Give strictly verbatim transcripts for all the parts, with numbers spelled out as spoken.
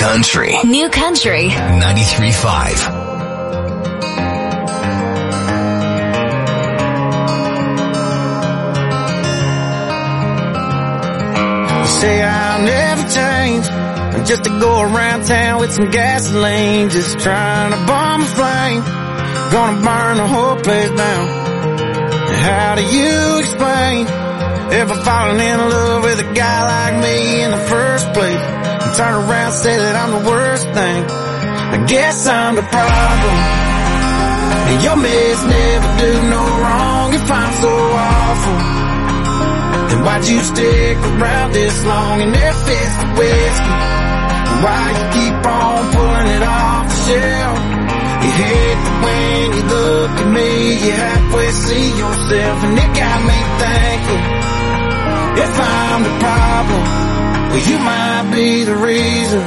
Country. New Country. ninety-three point five. Say I'll never change, just to go around town with some gasoline, just trying to bomb a flame, gonna burn the whole place down. How do you explain ever falling in love with a guy like me in the first place, and turn around and say that I'm the worst thing? I guess I'm the problem, and your mess never do no wrong. If I'm so awful, then why'd you stick around this long and if it's the whiskey? Why you keep on pulling it off the shelf? You hate that when you look at me, you halfway see yourself, and it got me thinking, if I'm the problem, well you might be the reason.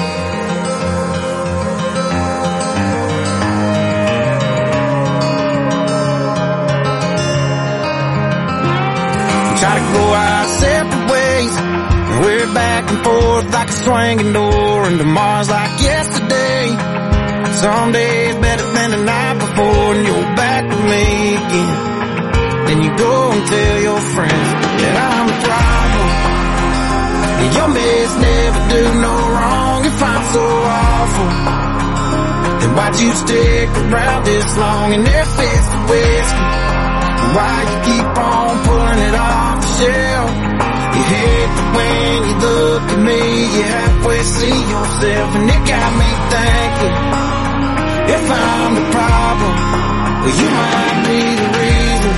Try to go our separate ways, and we're back and forth like a swinging door, and tomorrow's like yesterday. Some days better than the night before, and you're back with me again. Then you go and tell your friends that I'm the problem, and your mess never do no wrong. If I'm so awful, then why'd you stick around this long? And if it's the whiskey, why you keep on pulling it off the shelf? You hate that when you look at me, you halfway see yourself, and it got me thinking, if I'm the problem, well you might be the reason.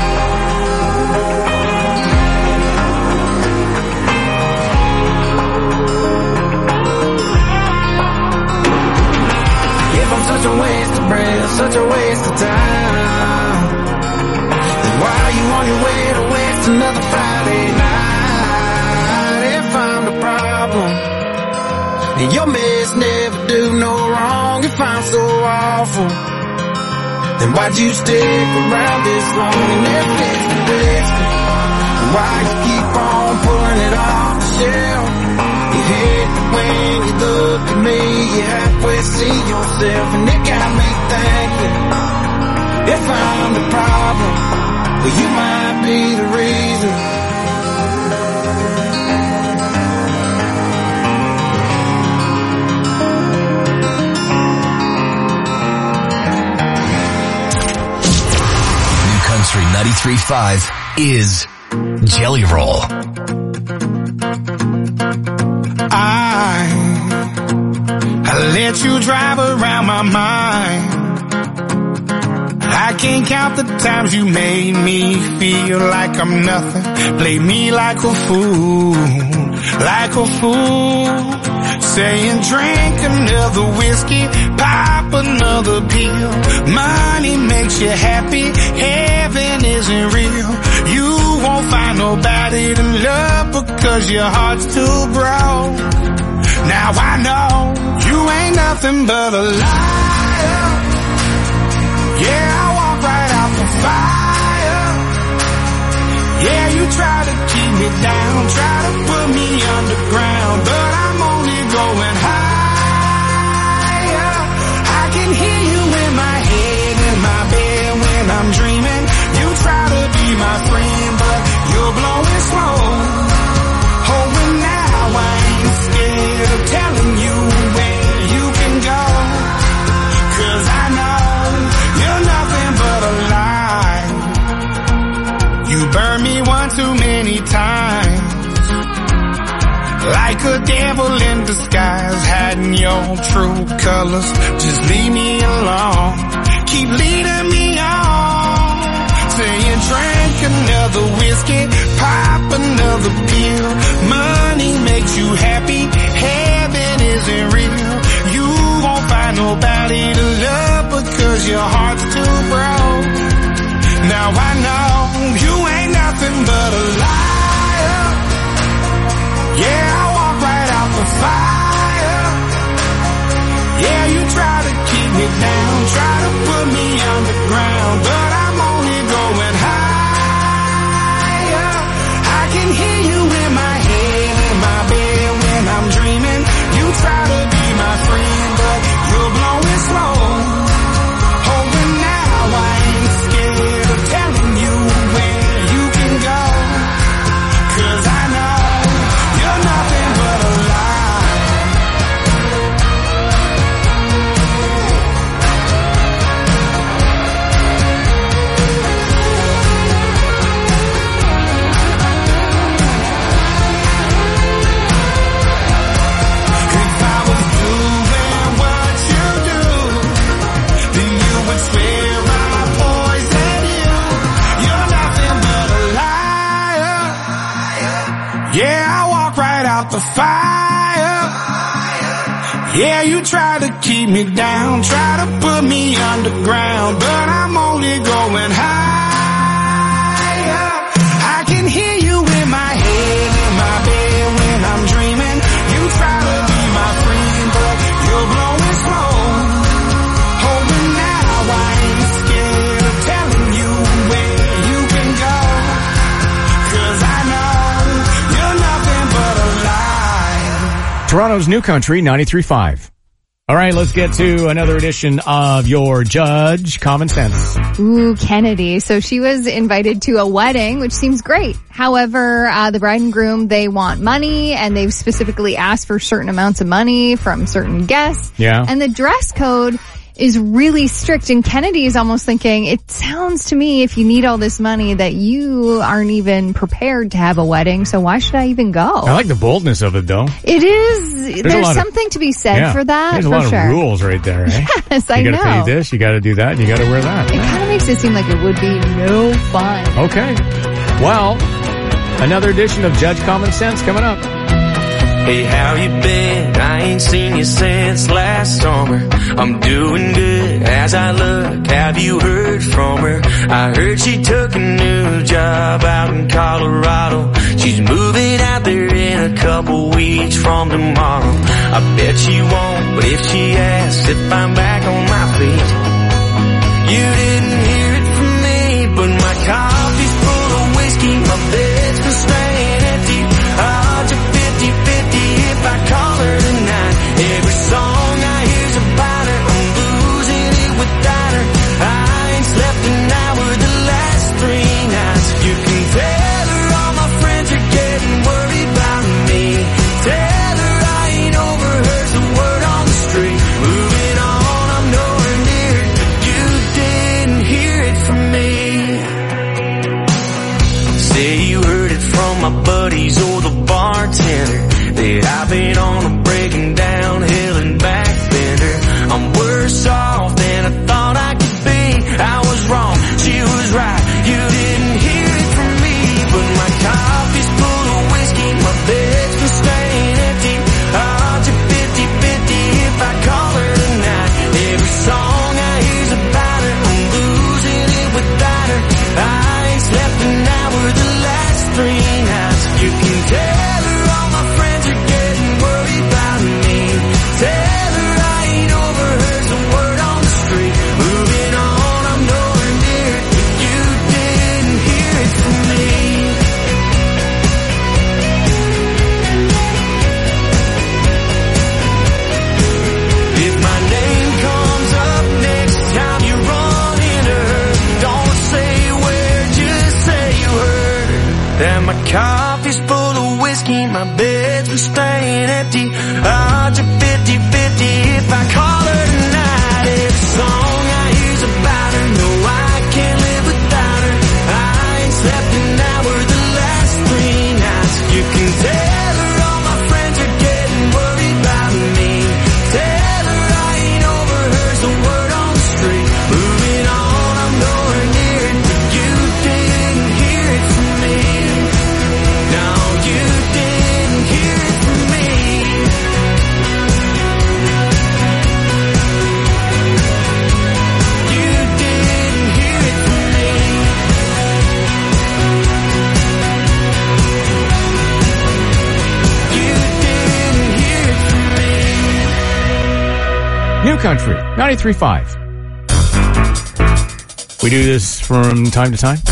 If I'm such a waste of breath, such a waste of time, why are you on your way to waste another Friday night? If I'm the problem, and your mess never do no wrong. If I'm so awful, then why'd you stick around this long? And if it's the whiskey, why you keep on pulling it off the shelf? You hate that when you look at me, you halfway see yourself, and it got me thinking, if I'm the problem, well, you might be the reason. New Country ninety-three point five is Jelly Roll. I, I let you drive around my mind. I can't count the times you made me feel like I'm nothing. Play me like a fool, like a fool. Saying drink another whiskey, pop another pill. Money makes you happy, heaven isn't real. You won't find nobody to love because your heart's too broke. Now I know you ain't nothing but a liar. Yeah, I walk right out the fire. Yeah, you try to keep me down, try to put me underground, but I'm only going higher. I can hear you in my head, in my bed when I'm dreaming. You try to be my friend, but you're blowing smoke. Oh, and now I ain't scared of telling you where you can go, 'cause I know you're nothing but a lie. You burned me one too many times, like a devil in disguise, hiding your true colors. Just leave me alone, keep leading me on, saying drink another whiskey, pop another pill. Money makes you happy, heaven isn't real. You won't find nobody to love because your heart's too broke. Now I know you ain't nothing but a liar. Yeah, I walk right out the fire. Yeah, you try to keep me down, try to put me underground, but I'm only going higher. I can hear you in my head, in my bed when I'm dreaming. You try to be my friend, the fire. Yeah, you try to keep me down, try to put me underground, but I'm only going higher. I can hear you in my head, in my bed when I'm dreaming. You try to be my friend, but you're blowing smoke. Oh, but now I ain't scared of telling you where you can go, 'cause I know you're nothing but a lie. Toronto's New Country, ninety-three point five. All right, let's get to another edition of your Judge Common Sense. Ooh, Kennedy. So she was invited to a wedding, which seems great. However, uh, the bride and groom, they want money, and they've specifically asked for certain amounts of money from certain guests. Yeah. And the dress code is really strict, and Kennedy is almost thinking, it sounds to me, if you need all this money, that you aren't even prepared to have a wedding, so why should I even go? I like the boldness of it, though. It is. There's, there's something of, to be said yeah, for that, There's a for lot sure. of rules right there, eh? Yes, I know. You know. gotta pay this, you gotta do that, and you gotta wear that. It kind of makes it seem like it would be no fun. Okay. Well, another edition of Judge Common Sense coming up. Hey, how you been? I ain't seen you since last summer. I'm doing good as I look. Have you heard from her? I heard she took a new job out in Colorado. She's moving out there in a couple weeks from tomorrow. I bet she won't, but if she asks if I'm back on my feet, you didn't hear it from me, but my coffee's full of whiskey, my bed's been staying empty. I'll just fifty fifty if I call her tonight. Every song I hear's about her, I'm losing it without her. I ain't slept an hour the last three nights. You can tell her all my friends are getting worried about me. Tell her I ain't overheard the word on the street. Moving on, I'm nowhere near it, but you didn't hear it from me. Say you heard it from my buddies or the bartender, that I've been on a breaking down hill and back bender. I'm worse off than I thought I could be. I was wrong, she was right. You didn't hear it from me, but my coffee's full of whiskey, my bed's been staying empty. I'll just fifty fifty if I call her tonight. Every song I hear's about her, I'm losing it without her. I ain't slept an hour the last three nights. You can tell her all my friends are getting worried about me. Tell her I ain't overheard the word on the street. Moving on, I'm nowhere near it, but you didn't hear it from me. If my name comes up next time you run into her, don't say where, just say you heard her. That my coffee's full of whiskey, my bed's been staying empty. I'll just fifty fifty if I call her tonight. Every song I hear's about her, no I can't live without her. I ain't slept an hour the last three nights. You can tell her all my friends are getting worried about me. Tell her I ain't overheard the word on the street. Moving on, I'm nowhere near it, but you didn't hear it from me. No, you didn't hear it from me. You didn't hear it from me. You didn't hear it from me. New Country, ninety-three point five. We do this from time to time.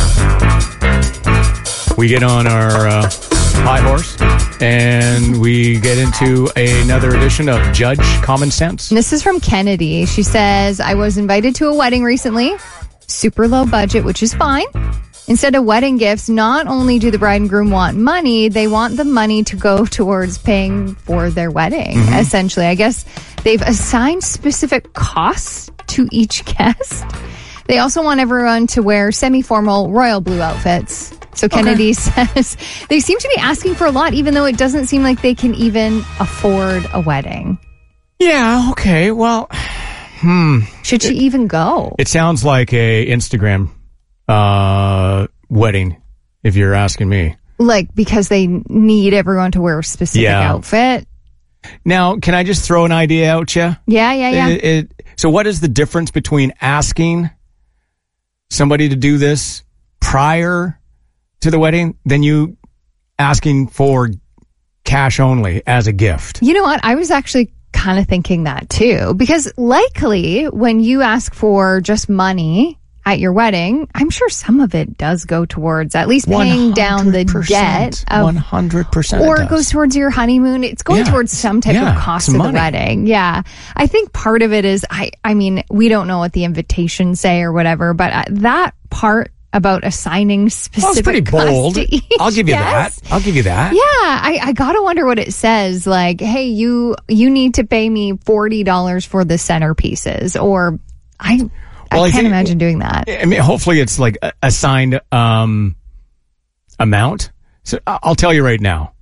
We get on our uh, high horse, and we get into another edition of Judge Common Sense. And this is from Kennedy. She says, I was invited to a wedding recently. Super low budget, which is fine. Instead of wedding gifts, not only do the bride and groom want money, they want the money to go towards paying for their wedding, mm-hmm. essentially. I guess they've assigned specific costs to each guest. They also want everyone to wear semi-formal royal blue outfits. So Kennedy okay. says they seem to be asking for a lot, even though it doesn't seem like they can even afford a wedding. Yeah, okay, well, hmm. Should she it, even go? It sounds like a Instagram uh, wedding, if you're asking me. Like, because they need everyone to wear a specific Yeah. outfit. Now, can I just throw an idea out you? Yeah, yeah, yeah. It, it, so what is the difference between asking somebody to do this prior to the wedding than you asking for cash only as a gift? You know what? I was actually kind of thinking that too, because likely when you ask for just money at your wedding, I'm sure some of it does go towards at least paying down the debt. Of, one hundred percent. Or it goes towards your honeymoon. It's going Yeah. towards some type Yeah, of cost it's of money. the wedding. Yeah. I think part of it is, I, I mean, we don't know what the invitations say or whatever, but uh, that part about assigning specific Well, it's pretty bold. cost to each I'll give you guest, that. I'll give you that. yeah, I, I gotta wonder what it says. Like, hey, you you need to pay me forty dollars for the centerpieces, or I Well, I I can't think- imagine doing that. I mean, hopefully it's like a assigned um, amount. So I- I'll tell you right now,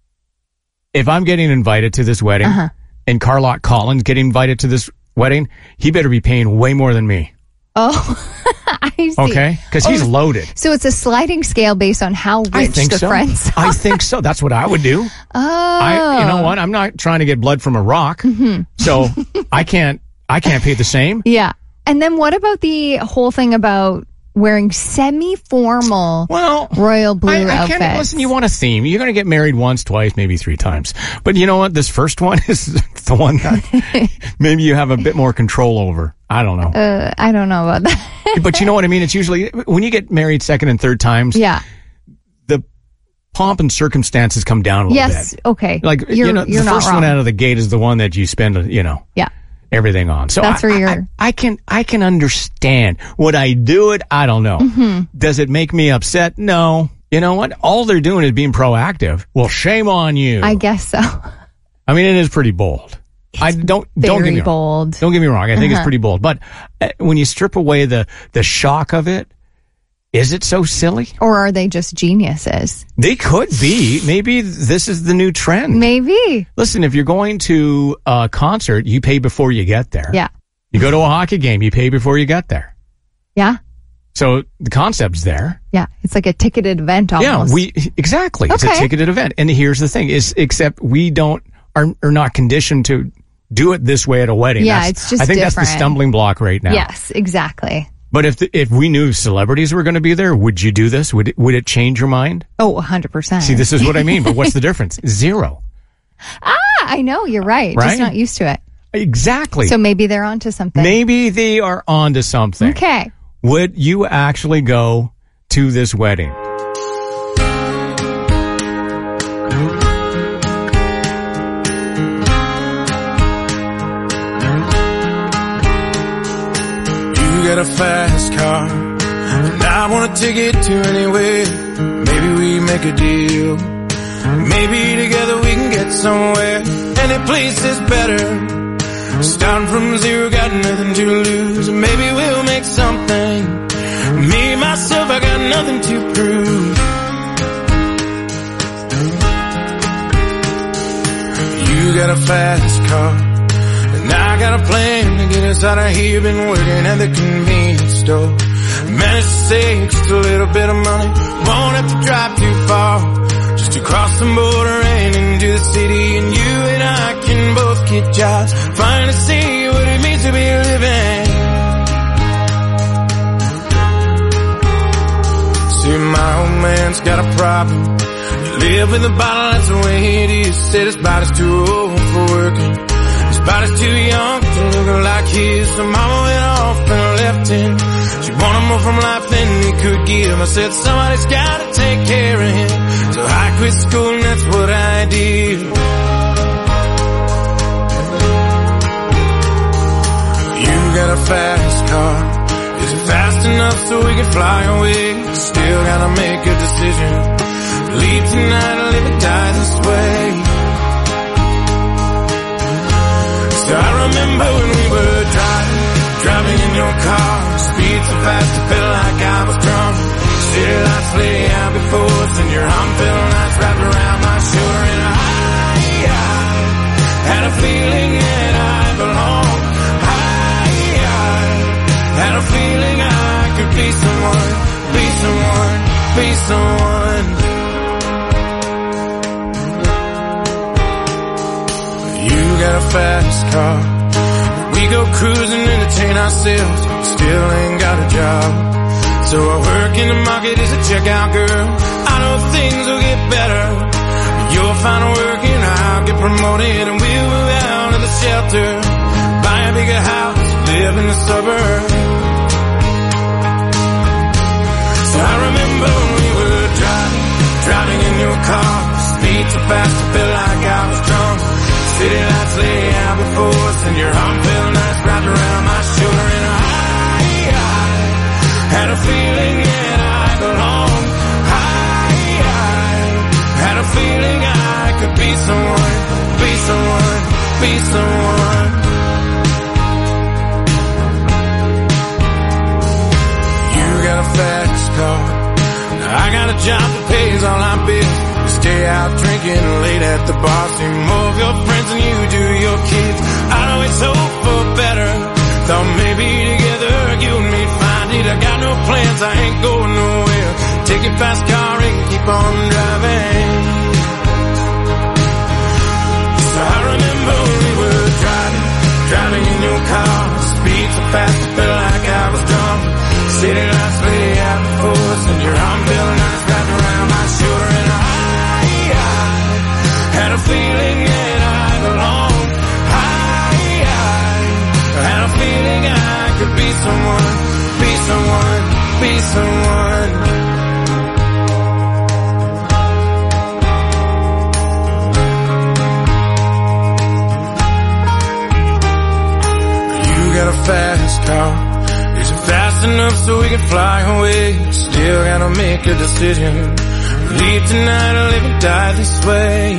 if I'm getting invited to this wedding Uh-huh. and Carlotte Collins getting invited to this wedding, he better be paying way more than me. Oh, I see. Okay? Because he's Oh, loaded. So it's a sliding scale based on how rich I think the so. friends are. I think so. That's what I would do. Oh, Mm-hmm. I, you know what? I'm not trying to get blood from a rock, so I can't. I can't pay the same. yeah. And then what about the whole thing about wearing semi-formal Well, royal blue I, I outfits? can't, listen, you want a theme. You're going to get married once, twice, maybe three times. But you know what? This first one is the one that maybe you have a bit more control over. I don't know. Uh, I don't know about that. But you know what I mean? It's usually when you get married second and third times, Yeah. the pomp and circumstances come down a little Yes. bit. Okay. Like, you're, you know, you're the not first wrong. one out of the gate is the one that you spend, you know, Yeah. everything on. So That's I, where I- you're- I, I can I can understand. Would I do it? I don't know. Mm-hmm. Does it make me upset? No. You know what? All they're doing is being proactive. Well, shame on you. I guess so. I mean, it is pretty bold. I don't don't get Very me wrong. bold. Don't get me wrong. I think Uh-huh. it's pretty bold. But uh, when you strip away the the shock of it, is it so silly? Or are they just geniuses? They could be. Maybe this is the new trend. Maybe. Listen, if you're going to a concert, you pay before you get there. Yeah. You go to a hockey game, you pay before you get there. Yeah. So the concept's there. Yeah. It's like a ticketed event almost. Yeah, we exactly. It's a Okay. ticketed event. And here's the thing: is except we don't are are not conditioned to do it this way at a wedding. Yeah, That's- it's just I think that's different. the stumbling block right now. Yes, exactly. But if the, if we knew celebrities were going to be there, would you do this? Would it, would it change your mind? Oh, one hundred percent. See, this is what I mean. But what's the difference? Zero. Ah, I know. You're right. Right? Just not used to it. Exactly. So maybe they're onto something. Maybe they are onto something. Okay. Would you actually go to this wedding? You got a fast car, and I want to take it to anywhere. Maybe we make a deal. Maybe together we can get somewhere. Any place is better. Starting from zero, got nothing to lose. Maybe we'll make something. Me, myself, I got nothing to prove. You got a fast car, and I got a plan to get us out of here. Been working at the convenience store. Managed to save just a little bit of money. Won't have to drive too far, just to cross the border and into the city. And you and I can both get jobs, finally see what it means to be living. See, my old man's got a problem. You live in the bottle, that's the way it is. Said his body's too old for working, his body's too young to look like his. So mama went off and left him. She wanted more from life than he could give. I said somebody's gotta take care of him. So I quit school and that's what I did. You got a fast car. Is it fast enough so we can fly away? Still gotta make a decision. Leave tonight or live or die this way. So I remember when we were driving, driving in your car. Speed so fast it felt like I was drunk. City lights lay out before us and your arm felt nice wrapped around my shoulder. And I, I had a feeling that I belonged. I, I had a feeling I could be someone, be someone, be someone. got a fast car. We go cruising, entertain ourselves, still ain't got a job. So I work in the market as a checkout girl. I know things will get better. You'll find work and I'll get promoted, and we'll move out of the shelter, buy a bigger house, live in the suburbs. So I remember when we were driving, driving in your car, speed so fast I felt like I was drunk. City lights lay out before us, and your arm felt nice wrapped around my shoulder, and I, I had a feeling that I belonged. I, I had a feeling I could be someone, be someone, be someone. You got a fast car, I got a job that pays all our bills. We stay out drinking late at the bar, see more of your friends than you do your kids. I'd always hope for better, thought maybe together you and me'd find it. I got no plans, I ain't going nowhere. Take your fast car and keep on driving. So I remember when we were driving, driving in your car, speed so fast I felt like I was drunk. City lights lay out before us, and your arm felt nice wrapped around my shoulder, and I, I had a feeling that I belonged. I, I had a feeling I could be someone, be someone, be someone. You got a fast car. Is it fast enough so we can fly away? Still gotta make a decision. Leave tonight or live and die this way.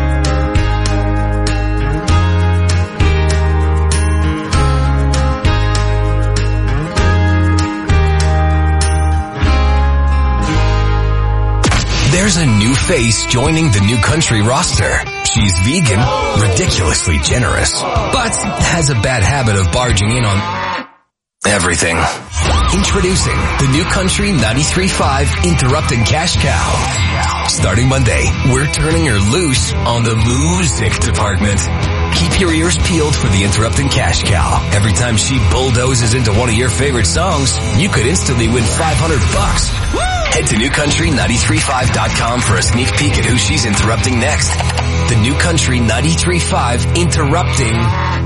There's a new face joining the New Country roster. She's vegan, ridiculously generous, but has a bad habit of barging in on everything. Introducing the New Country ninety-three point five Interrupted Cash Cow. Starting Monday, we're turning her loose on the music department. Keep your ears peeled for the Interrupted Cash Cow. Every time she bulldozes into one of your favorite songs, you could instantly win five hundred bucks. Head to new country ninety-three point five dot com for a sneak peek at who she's interrupting next. The New Country ninety-three point five Interrupting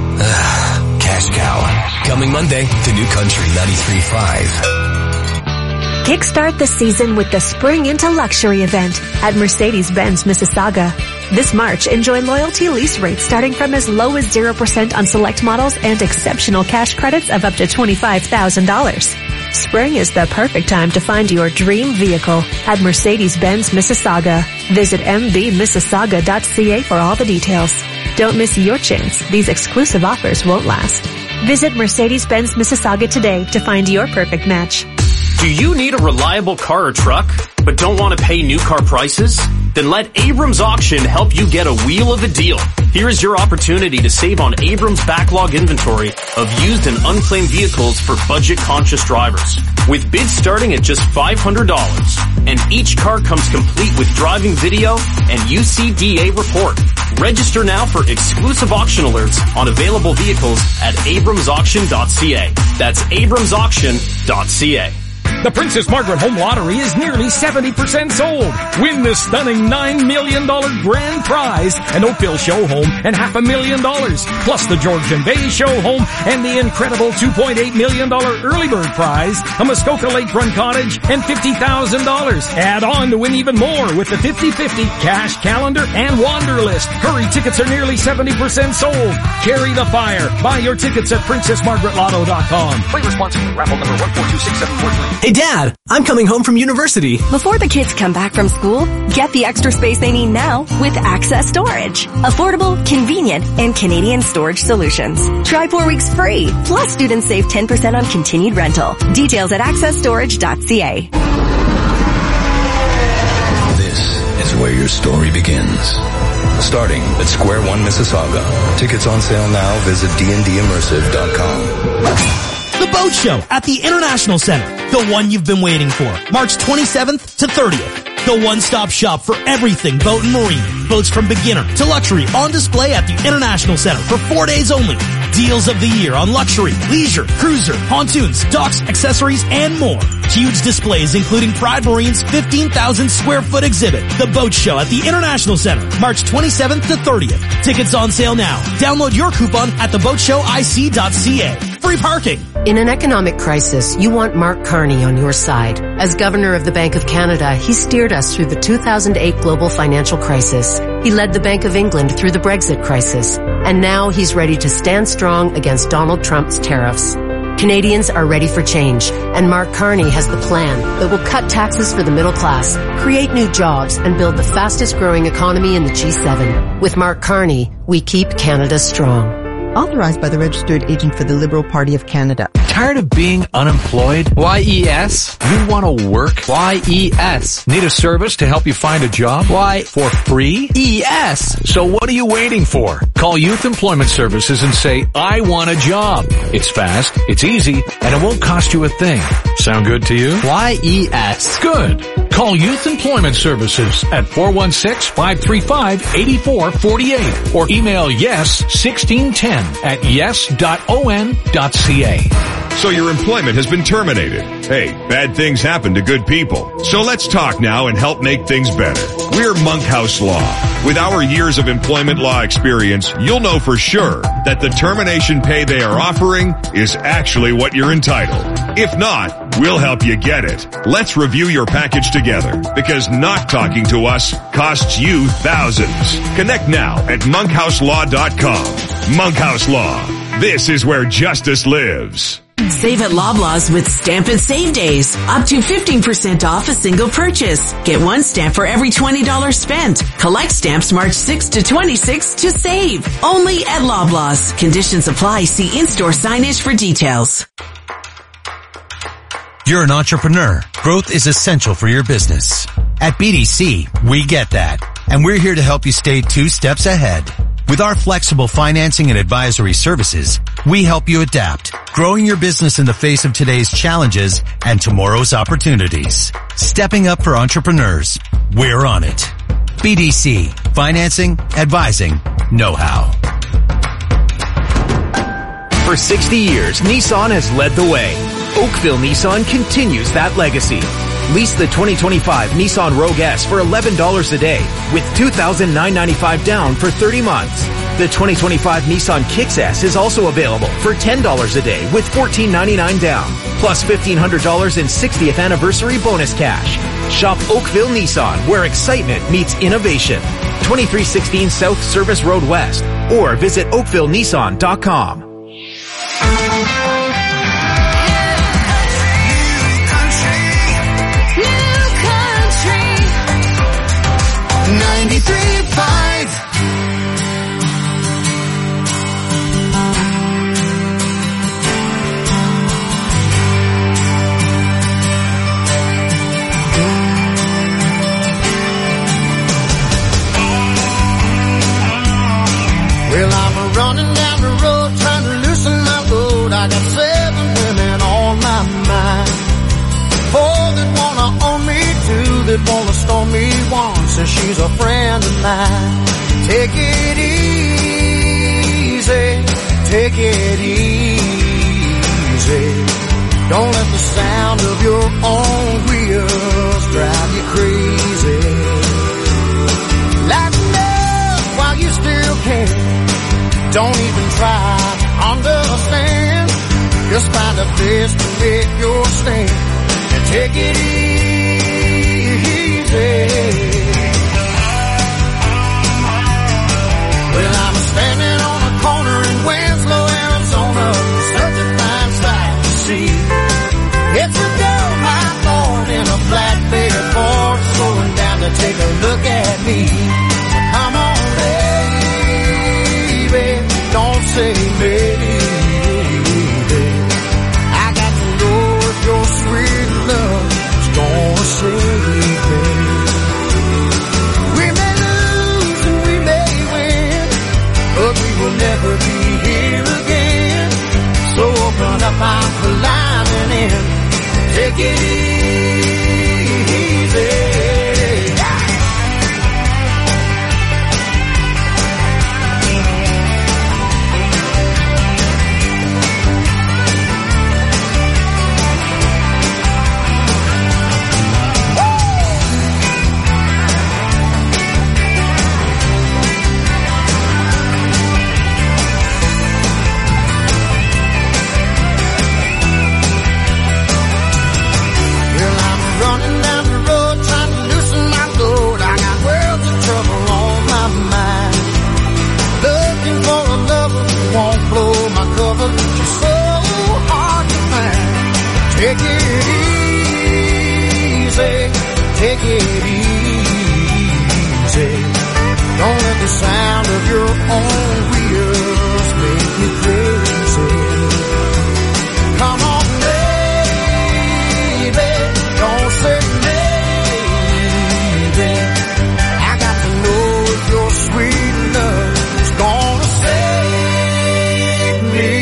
uh, Cash Cow. Coming Monday to New Country ninety-three point five. Kickstart the season with the Spring into Luxury event at Mercedes-Benz Mississauga. This March, enjoy loyalty lease rates starting from as low as zero percent on select models and exceptional cash credits of up to twenty-five thousand dollars. Spring is the perfect time to find your dream vehicle at Mercedes-Benz Mississauga. Visit m b mississauga dot c a for all the details. Don't miss your chance. These exclusive offers won't last. Visit Mercedes-Benz Mississauga today to find your perfect match. Do you need a reliable car or truck, but don't want to pay new car prices? Then let Abrams Auction help you get a wheel of a deal. Here is your opportunity to save on Abrams' backlog inventory of used and unclaimed vehicles for budget-conscious drivers. With bids starting at just five hundred dollars, and each car comes complete with driving video and U C D A report. Register now for exclusive auction alerts on available vehicles at abrams auction dot c a. That's abrams auction dot c a. The Princess Margaret Home Lottery is nearly seventy percent sold. Win the stunning nine million dollars grand prize, an Oakville show home, and half a million dollars, plus the Georgian Bay show home and the incredible two point eight million dollars early bird prize, a Muskoka Lakefront cottage, and fifty thousand dollars. Add on to win even more with the fifty fifty cash calendar and wander list. Hurry, tickets are nearly seventy percent sold. Carry the fire. Buy your tickets at princess margaret lotto dot com. Play responsibly. Raffle number one four two six seven four three. Hey Dad, I'm coming home from university. Before the kids come back from school, get the extra space they need now with Access Storage. Affordable, convenient, and Canadian storage solutions. Try four weeks free. Plus, students save ten percent on continued rental. Details at access storage dot c a. This is where your story begins. Starting at Square One Mississauga. Tickets on sale now. Visit d n d immersive dot com. The Boat Show at the International Center. The one you've been waiting for. March twenty-seventh to thirtieth. the one-stop shop for everything boat and marine. Boats from beginner to luxury on display at the International Center for four days only. Deals of the year on luxury, leisure, cruiser, pontoons, docks, accessories, and more. Huge displays including Pride Marine's fifteen thousand square foot exhibit, The Boat Show at the International Center, March twenty-seventh to thirtieth. Tickets on sale now. Download your coupon at the boat show I C dot C A. Free parking. In an economic crisis, you want Mark Carney on your side. As Governor of the Bank of Canada, he steered us through the two thousand eight global financial crisis. He led the Bank of England through the Brexit crisis. And now he's ready to stand strong against Donald Trump's tariffs. Canadians are ready for change, and Mark Carney has the plan that will cut taxes for the middle class, create new jobs, and build the fastest growing economy in the G seven. With Mark Carney, we keep Canada strong. Authorized by the Registered Agent for the Liberal Party of Canada. Tired of being unemployed? Y E S. You want to work? Y E S. Need a service to help you find a job? Why? For free? E S. So what are you waiting for? Call Youth Employment Services and say, I want a job. It's fast, it's easy, and it won't cost you a thing. Sound good to you? Y E S. Good. Call Youth Employment Services at four one six, five three five, eight four four eight or email yes sixteen ten at yes dot o n dot c a. So your employment has been terminated. Hey, bad things happen to good people. So let's talk now and help make things better. We're Monkhouse Law. With our years of employment law experience, you'll know for sure that the termination pay they are offering is actually what you're entitled. If not, we'll help you get it. Let's review your package together, because not talking to us costs you thousands. Connect now at monkhouse law dot com. Monkhouse Law. This is where justice lives. Save at Loblaws with Stamp and Save Days. Up to fifteen percent off a single purchase. Get one stamp for every twenty dollars spent. Collect stamps March sixth to twenty-sixth to save. Only at Loblaws. Conditions apply. See in-store signage for details. You're an entrepreneur. Growth is essential for your business. At B D C, we get that. And we're here to help you stay two steps ahead. With our flexible financing and advisory services, we help you adapt, growing your business in the face of today's challenges and tomorrow's opportunities. Stepping up for entrepreneurs. We're on it. B D C. Financing, advising, know-how. For sixty years, Nissan has led the way. Oakville Nissan continues that legacy. Lease the twenty twenty-five Nissan Rogue S for eleven dollars a day with two thousand nine hundred ninety-five dollars down for thirty months. The twenty twenty-five Nissan Kicks S is also available for ten dollars a day with fourteen ninety-nine down, plus fifteen hundred dollars in sixtieth anniversary bonus cash. Shop Oakville Nissan, where excitement meets innovation. twenty-three sixteen South Service Road West, or visit oakville nissan dot com. ninety-three point five Well, I'm running down the road trying to loosen my load. I got seven women on my mind. Four that wanna own me, two that wanna storm me, one says she's a friend of mine. Take it easy, take it easy. Don't let the sound of your own wheels drive you crazy. Lighten up while you still can. Don't even try to understand. Just find a place to make your stand and take it easy. Well, I'm standing on a corner in Winslow, Arizona. Such a fine sight to see. It's a girl, my Lord, in a flatbed Ford, slowing down to take a look at me. Come on, baby, don't say maybe. I got to know if your sweet love is take it easy. Don't let the sound of your own wheels make you crazy. Come on, baby, don't say maybe. I got to know if your sweet love is gonna save me.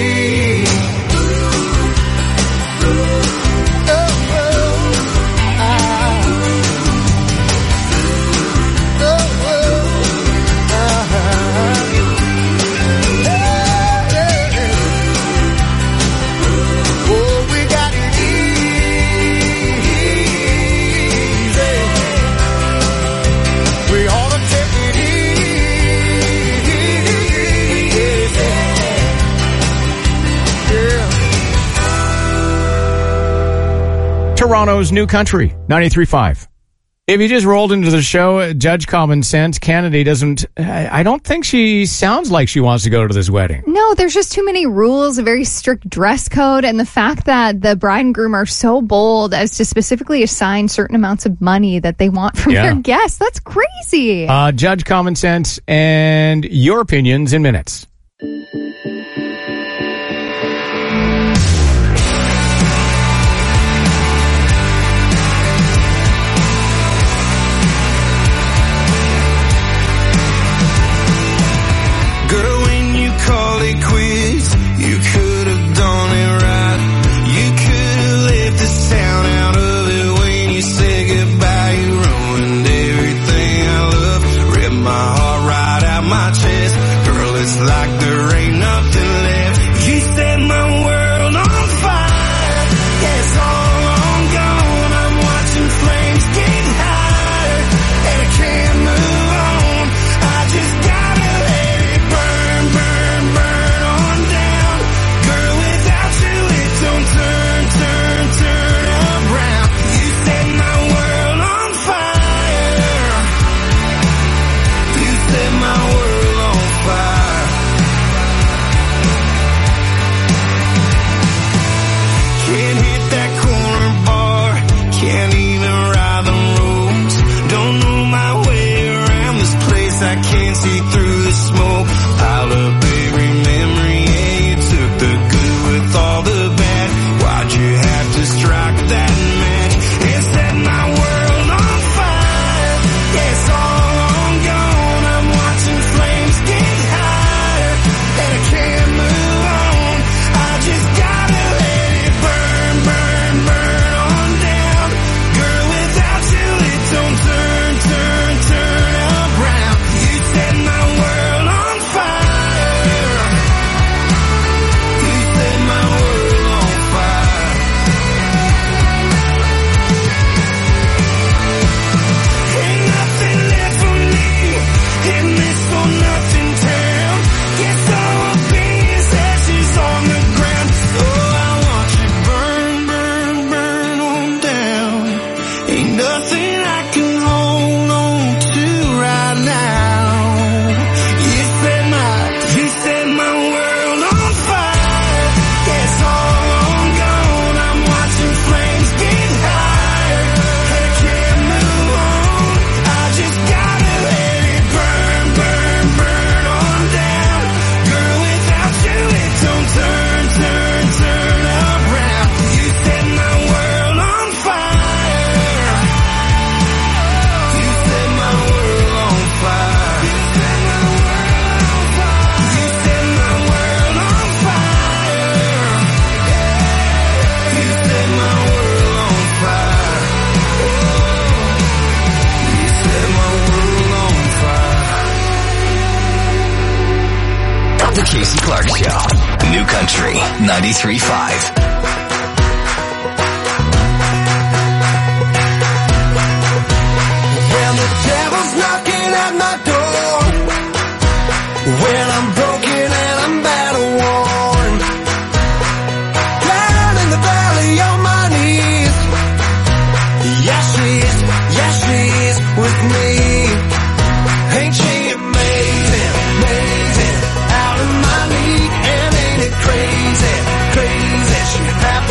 Toronto's New Country, ninety-three point five. If you just rolled into the show, Judge Common Sense, Kennedy doesn't, I don't think she sounds like she wants to go to this wedding. No, there's just too many rules, a very strict dress code, and the fact that the bride and groom are so bold as to specifically assign certain amounts of money that they want from Yeah. their guests. That's crazy. Uh, Judge Common Sense and your opinions in minutes. Girl, when you call it quits, you could have done it right. You could have left the sound out of it when you said goodbye. You ruined everything I love, ripped my heart right out my chest. Girl, it's like there ain't nothing left. You set my world on fire. Yeah, it's all long gone. I'm watching flames get higher, and I can't move on. I just gotta let it burn, burn, burn on down. Girl, without you, it don't turn, turn, turn around. You set my world on fire. You set my world on fire. Can't hit that corner bar, can't even ride the roads. Don't know my way around this place, I can't see through the smoke. Piled up every memory, yeah, you took the good with all the bad. Why'd you have to strike that match and set my world on fire? Yeah, it's all long gone, I'm watching flames get higher, and I can't move on. I just gotta let it burn, burn, burn on down. Girl, without you, it don't turn, turn, turn around. You set my world on fire. You set my world on fire. Ain't nothing left for me in this for nothing town. Guess I'll be as ashes on the ground. Oh, I want you burn, burn, burn on down. Ain't nothing I can hold on to right now. You set my, you set my world on fire. Yeah, it's all long gone. I'm watching flames get higher, and I can't move on. I just gotta let it burn, burn, burn on down. Girl, without you, it don't turn, turn, turn around. You set my world on fire. You set my world on fire. You set my world on fire. You set my world on fire. You set my world on fire. The Casey Clark Show. New Country, ninety-three point five. Well, the devil's knocking at my door. Well, I'm broken and I'm battle worn. Down in the valley on my knees. Yeah, she's, yeah, she's with me. Ain't she amazing, amazing? Out of my league, and ain't it crazy, crazy? She half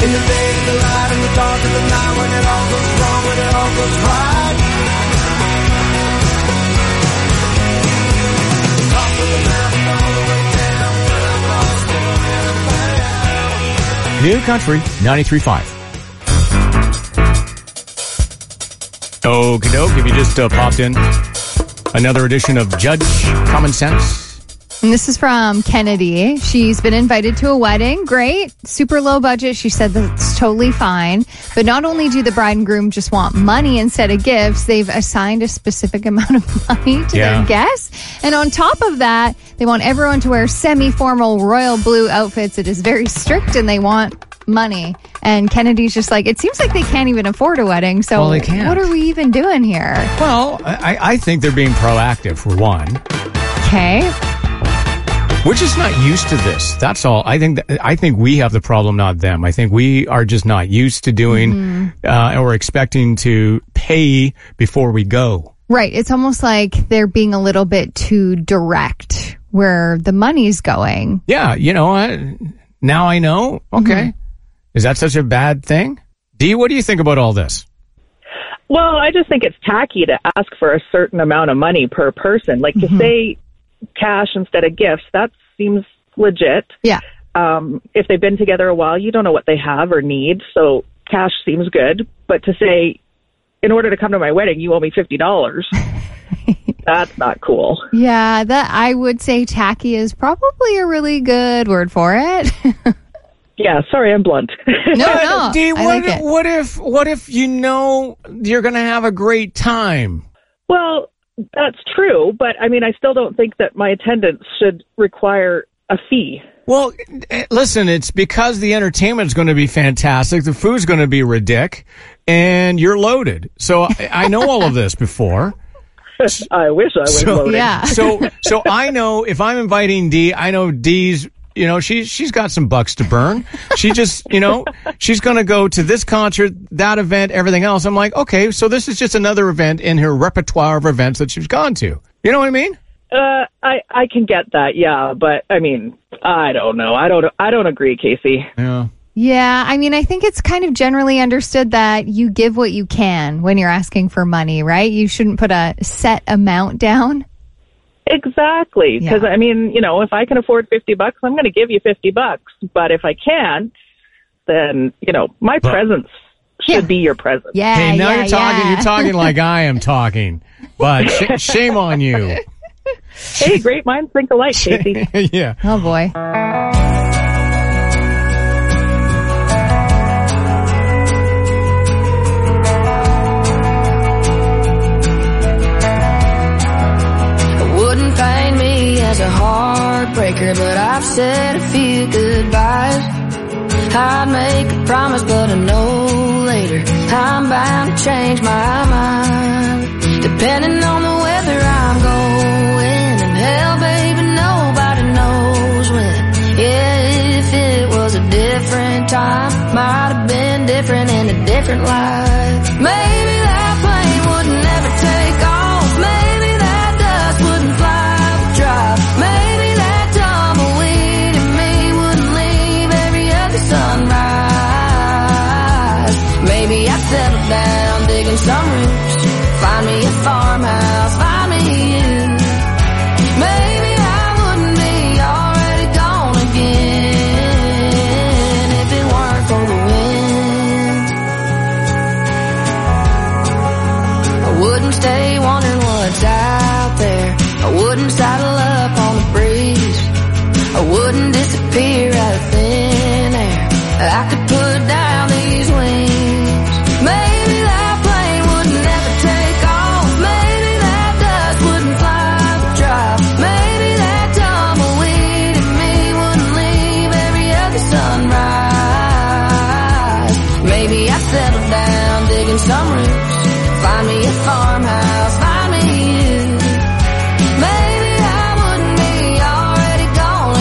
In the day, in the light, in the dark, in the night, when it all goes wrong, when it all goes right. Top of the mountain, all the way down, where I'm lost and New Country ninety-three point five. Okie doke, if you just uh, popped in, another edition of Judge Common Sense. And this is from Kennedy. She's been invited to a wedding. Great. Super low budget. She said that's totally fine. But not only do the bride and groom just want money instead of gifts, they've assigned a specific amount of money to Yeah. their guests. And on top of that, they want everyone to wear semi-formal royal blue outfits. It is very strict and they want money. And Kennedy's just like, it seems like they can't even afford a wedding. So Well, they can't. what are we even doing here? Well, I, I think they're being proactive for one. Okay. We're just not used to this. That's all. I think that, I think we have the problem, not them. I think we are just not used to doing Mm-hmm. uh, or expecting to pay before we go. Right. It's almost like they're being a little bit too direct where the money's going. Yeah, you know, I, now I know. Okay. Mm-hmm. Is that such a bad thing? Dee, what do you think about all this? Well, I just think it's tacky to ask for a certain amount of money per person. Like Mm-hmm. to say cash instead of gifts, that seems legit. Yeah. Um, if they've been together a while, you don't know what they have or need, so cash seems good. But to say, in order to come to my wedding, you owe me fifty dollars, that's not cool. Yeah, that I would say tacky is probably a really good word for it. Yeah, sorry, I'm blunt. No, no. Dee, I what, like it. what if what if you know you're going to have a great time? Well, that's true, but I mean, I still don't think that my attendance should require a fee. Well, eh, listen, it's because the entertainment's going to be fantastic, the food's going to be ridic, and you're loaded. So I, I know all of this before. I wish I was So, loaded. Yeah. so so I know if I'm inviting Dee, I know Dee's, you know, she's she's got some bucks to burn. She just, you know, she's going to go to this concert, that event, everything else. I'm like, okay, so this is just another event in her repertoire of events that she's gone to. You know what I mean? Uh, I I can get that, yeah, but I mean, I don't know. I don't I don't agree, Casey. Yeah. Yeah, I mean, I think it's kind of generally understood that you give what you can when you're asking for money, right? You shouldn't put a set amount down. Exactly, because Yeah. I mean, you know, if I can afford fifty bucks, I'm going to give you fifty bucks. But if I can't, then you know, my But- presence should be your present. Yeah, Hey, now yeah, you're talking. yeah. You're talking like I am talking. But sh- shame on you. Hey, great minds think alike, Casey. Yeah. Oh boy. Wouldn't paint me as a heartbreaker, but I've said a few goodbyes. I'd make a promise, but I know later I'm bound to change my mind. Depending on the weather I'm going, and hell, baby, nobody knows when. Yeah, if it was a different time, might have been different in a different life. Maybe that plane would never take off. Maybe that dust wouldn't fly the drive. Maybe that tumbleweed in me wouldn't leave every other sunrise. Maybe I'd settle down, digging some roots, find me a farmhouse, find me you. Maybe I wouldn't be already gone again if it weren't for the wind. I wouldn't stay wondering what's out there. I wouldn't saddle up on the breeze. I wouldn't disappear out of thin air. I could put down these wings. Maybe that plane would never take off. Maybe that dust wouldn't fly the drive. Maybe that tumbleweed in me wouldn't leave every other sunrise. Maybe I'd settle down, digging some roots, find me a farmhouse, find me you. Maybe I wouldn't be already gone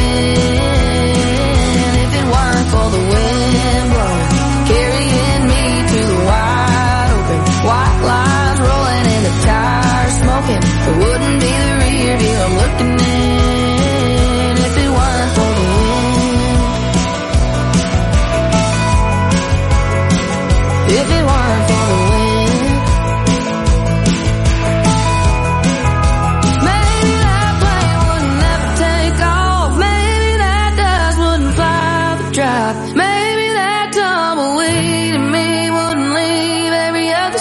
again if it weren't for the wind blowing, carrying me to the wide open, white lines rolling and the tires smoking. It wouldn't be the rear view I'm looking in if it weren't for the wind. if it weren't for the wind. Maybe that plane would never take off. Maybe that dust wouldn't fly the drive. Maybe that tumbleweed in me wouldn't leave every other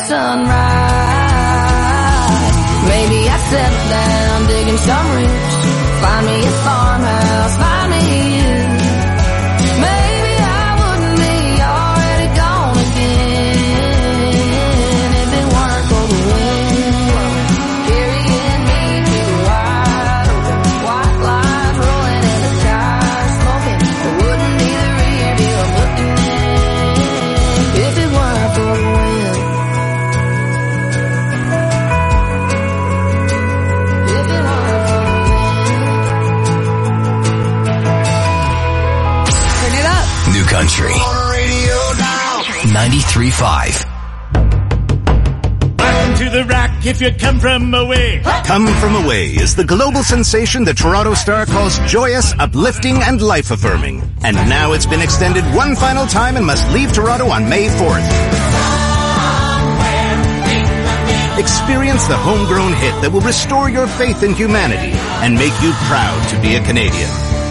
sunrise. Maybe I'd settle down digging some roots, find me a farmhouse, find me you. Maybe I wouldn't be already gone again if it weren't for the wind carrying me to the wide open white lines rolling in the tires smoking. It wouldn't be the rear view I'm looking in if it weren't for the wind. If it weren't for the Turn it up. New Country. ninety-three point five. Welcome to the Rock if you come from away. Come From Away is the global sensation the Toronto Star calls joyous, uplifting, and life-affirming. And now it's been extended one final time and must leave Toronto on May fourth. Experience the homegrown hit that will restore your faith in humanity and make you proud to be a Canadian.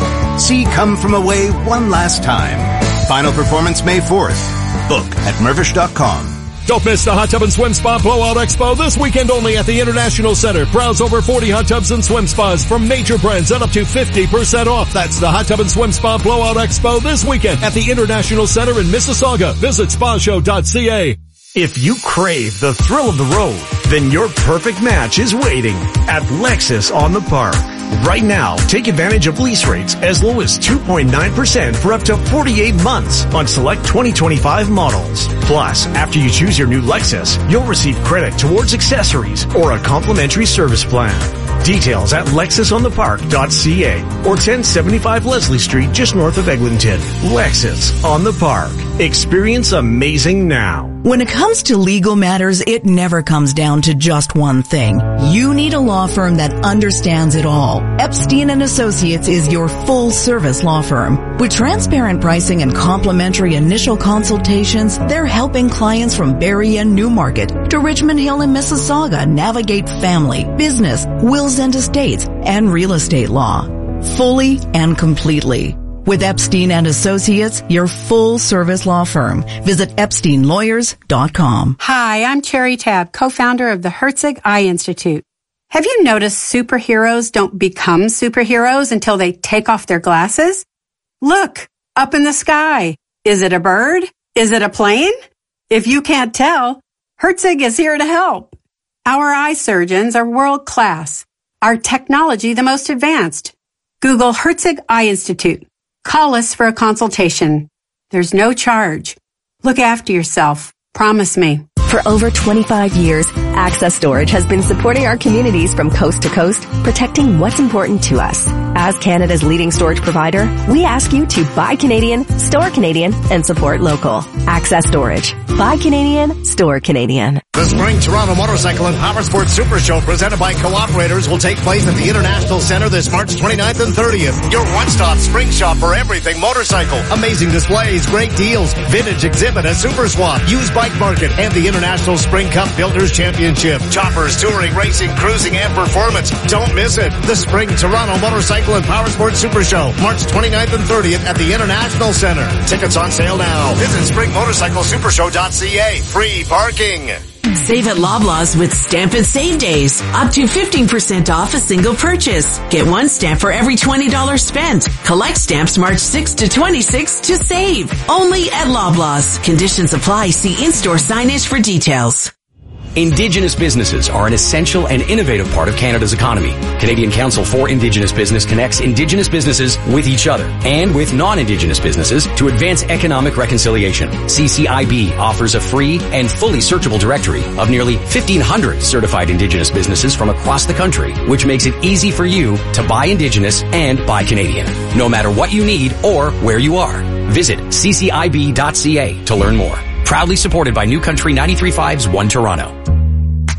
See Come From Away one last time. Final performance May fourth. Book at Mervish dot com. Don't miss the Hot Tub and Swim Spa Blowout Expo this weekend only at the International Center. Browse over forty hot tubs and swim spas from major brands at up to fifty percent off. That's the Hot Tub and Swim Spa Blowout Expo this weekend at the International Center in Mississauga. Visit spa show dot c a. If you crave the thrill of the road, then your perfect match is waiting at Lexus on the Park. Right now, take advantage of lease rates as low as two point nine percent for up to forty-eight months on select twenty twenty-five models. Plus, after you choose your new Lexus, you'll receive credit towards accessories or a complimentary service plan. Details at lexus on the park dot c a or ten seventy-five Leslie Street just north of Eglinton. Lexus on the Park. Experience amazing now. When it comes to legal matters, it never comes down to just one thing. You need a law firm that understands it all. Epstein and Associates is your full-service law firm. With transparent pricing and complimentary initial consultations, they're helping clients from Barrie and Newmarket to Richmond Hill and Mississauga navigate family, business, wills and estates, and real estate law. Fully and completely. With Epstein and Associates, your full-service law firm. Visit epstein lawyers dot com. Hi, I'm Cherry Tabb, co-founder of the Herzig Eye Institute. Have you noticed superheroes don't become superheroes until they take off their glasses? Look, up in the sky. Is it a bird? Is it a plane? If you can't tell, Herzig is here to help. Our eye surgeons are world-class. Our technology the most advanced. Google Herzig Eye Institute. Call us for a consultation. There's no charge. Look after yourself. Promise me. For over twenty-five years, Access Storage has been supporting our communities from coast to coast, protecting what's important to us. As Canada's leading storage provider, we ask you to buy Canadian, store Canadian, and support local. Access Storage. Buy Canadian, store Canadian. The Spring Toronto Motorcycle and Powersports Super Show presented by Co-operators will take place at the International Center this March twenty-ninth and thirtieth. Your one-stop spring shop for everything motorcycle. Amazing displays, great deals, vintage exhibit, a super swap, used bike market, and the International Spring Cup Builders Championship. Choppers, touring, racing, cruising, and performance. Don't miss it. The Spring Toronto Motorcycle and Powersports Super Show, March twenty-ninth and thirtieth at the International Center. Tickets on sale now. Visit spring motorcycle super show dot c a. Free parking. Save at Loblaws with Stamp and Save Days. Up to fifteen percent off a single purchase. Get one stamp for every twenty dollars spent. Collect stamps March sixth to twenty-sixth to save. Only at Loblaws. Conditions apply. See in-store signage for details. Indigenous businesses are an essential and innovative part of Canada's economy. Canadian Council for Indigenous Business connects Indigenous businesses with each other and with non-Indigenous businesses to advance economic reconciliation. C C I B offers a free and fully searchable directory of nearly fifteen hundred certified Indigenous businesses from across the country, which makes it easy for you to buy Indigenous and buy Canadian, no matter what you need or where you are. Visit c c i b dot c a to learn more. Proudly supported by New Country ninety-three point five's One Toronto.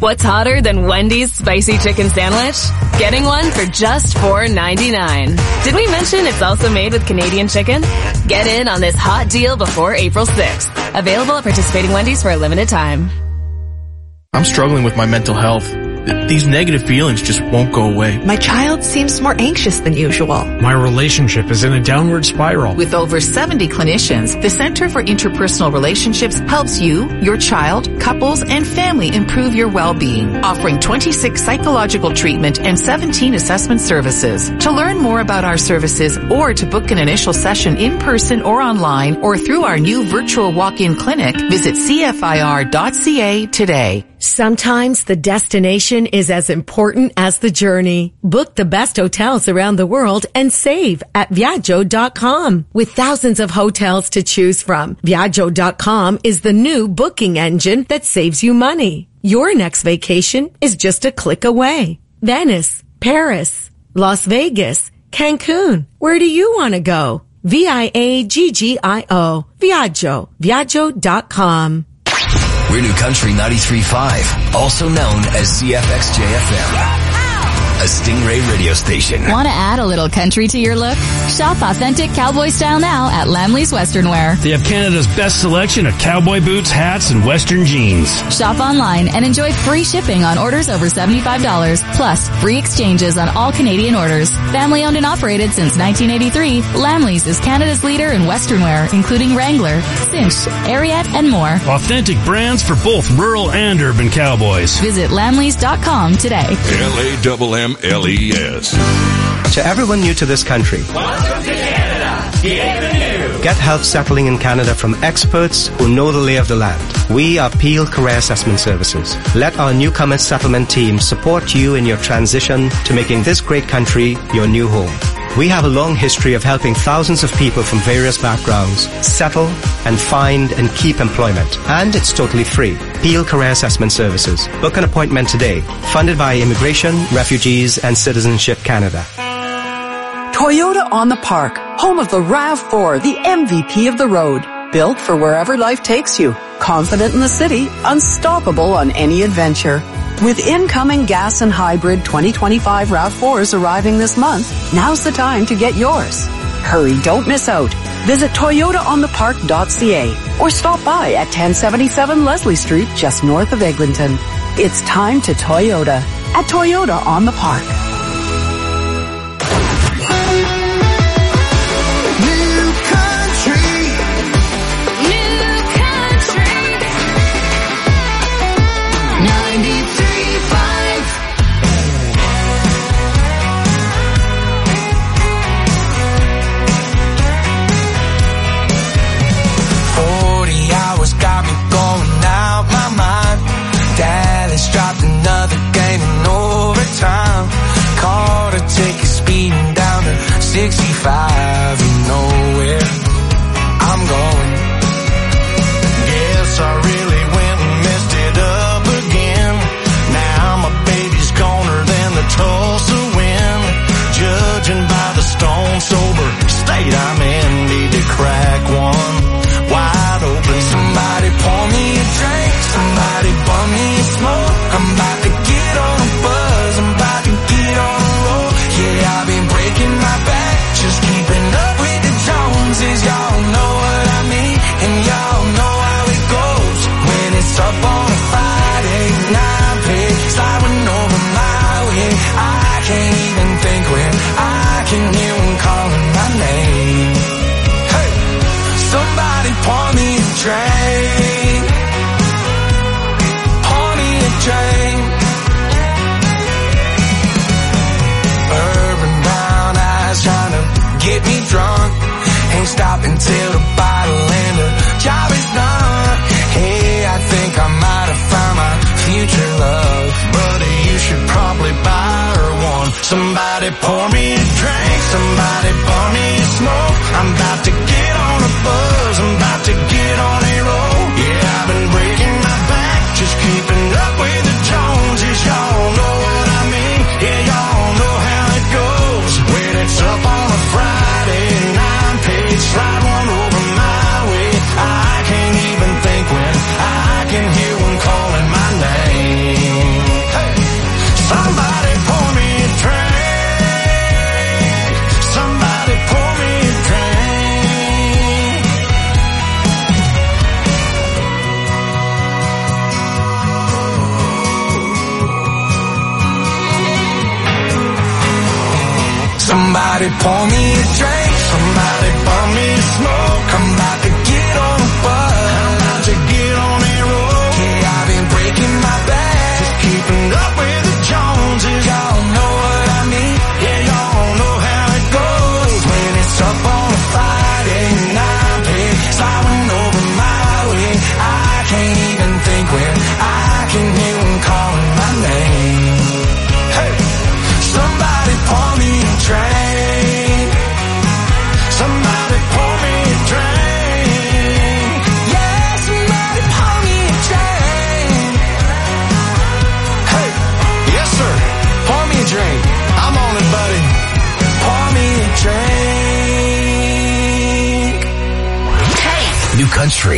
What's hotter than Wendy's spicy chicken sandwich? Getting one for just four ninety-nine. Did we mention it's also made with Canadian chicken? Get in on this hot deal before April sixth. Available at participating Wendy's for a limited time. I'm struggling with my mental health. These negative feelings just won't go away. My child seems more anxious than usual. My relationship is in a downward spiral. With over seventy clinicians, the Center for Interpersonal Relationships helps you, your child, couples, and family improve your well-being, offering twenty-six psychological treatment and seventeen assessment services. To learn more about our services or to book an initial session in person or online or through our new virtual walk-in clinic, visit C F I R dot C A today. Sometimes the destination is as important as the journey. Book the best hotels around the world and save at Viaggio dot com. With thousands of hotels to choose from, Viaggio dot com is the new booking engine that saves you money. Your next vacation is just a click away. Venice, Paris, Las Vegas, Cancun. Where do you want to go? V I A G G I O. Viaggio. Viaggio dot com. We're New Country ninety-three point five, also known as C F X J F M, a Stingray radio station. Want to add a little country to your look? Shop authentic cowboy style now at Lamley's Western Wear. They have Canada's best selection of cowboy boots, hats, and Western jeans. Shop online and enjoy free shipping on orders over seventy-five dollars, plus free exchanges on all Canadian orders. Family owned and operated since nineteen eighty-three, Lamley's is Canada's leader in Western wear, including Wrangler, Cinch, Ariat, and more. Authentic brands for both rural and urban cowboys. Visit lamleys dot com today. L A M M L E S. To everyone new to this country, welcome to Canada. Get the new. Get help settling in Canada from experts who know the lay of the land. We are Peel Career Assessment Services. Let our newcomer settlement team support you in your transition to making this great country your new home. We have a long history of helping thousands of people from various backgrounds settle and find and keep employment. And it's totally free. Peel Career Assessment Services. Book an appointment today. Funded by Immigration, Refugees and Citizenship Canada. Toyota on the Park, home of the RAV four, the M V P of the road. Built for wherever life takes you. Confident in the city, unstoppable on any adventure. With incoming gas and hybrid twenty twenty-five RAV fours arriving this month, now's the time to get yours. Hurry, don't miss out. Visit toyota on the park dot c a or stop by at ten seventy-seven Leslie Street, just north of Eglinton. It's time to Toyota at Toyota on the Park. Dropped another game in overtime. Caught a ticket speeding down to sixty-five and nowhere I'm going. Guess I really went and messed it up again. Now my baby's goner than the Tulsa wind. Judging by the stone sober state I'm in, need to crack one wide open. Somebody pour me a drink, somebody bum me a smoke. I'm about to get on a buzz, I'm about to get on a roll. Yeah, I've been breaking my back, just keeping up with the Joneses. Y'all know what I mean, and y'all know how it goes. When it's up on a Friday, nine pay, sliding over my way. I can't even think when I can hear them calling my name. Hey, somebody pour me a drink. Pour me a drink. Urban brown eyes trying to get me drunk. Ain't stopping till the bottle and the job is done. Hey, I think I might have found my future love, but you should probably buy her one. Somebody pour me a drink, somebody pour me a smoke. I'm about to get on a buzz, I'm about to get on a roll. Yeah, I've been breaking my back, just keeping up with the Joneses. Y'all know what I mean, yeah, y'all know how it goes. When it's up on a Friday, nine page, slide one over my way. I can't even think when I can hear one calling my name. Somebody pour me a drink, somebody pour me a smoke. I'm about to get on a bus, I'm about to get on a roll. Yeah, I've been breaking my back, just keeping up with the Joneses. Y'all know what I mean, yeah, y'all know how it goes. When it's up on a Friday night, babe, sliding over my way, I can't even think where I can hear them calling my name. Hey, somebody pour me a drink, somebody pour me a drink. Yeah, somebody pour me a drink. Hey, yes sir, pour me a drink. I'm on it, buddy. Pour me a drink. Hey, New Country.